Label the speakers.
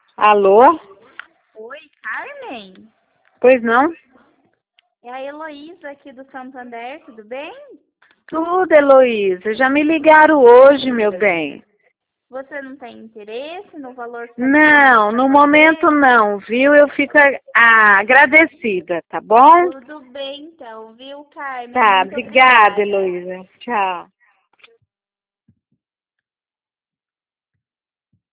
Speaker 1: Alô?
Speaker 2: Oi, Carmen?
Speaker 1: Pois não?
Speaker 2: É a Heloísa aqui do Santander, tudo bem?
Speaker 1: Tudo, Heloísa. Já me ligaram hoje, meu bem.
Speaker 2: Você não tem interesse no valor que
Speaker 1: Não, no momento não, viu? Eu fico agradecida, tá bom?
Speaker 2: Tudo bem então, viu, Carmen?
Speaker 1: Tá,
Speaker 2: Muito
Speaker 1: obrigada,
Speaker 2: obrigada.
Speaker 1: Heloísa. Tchau.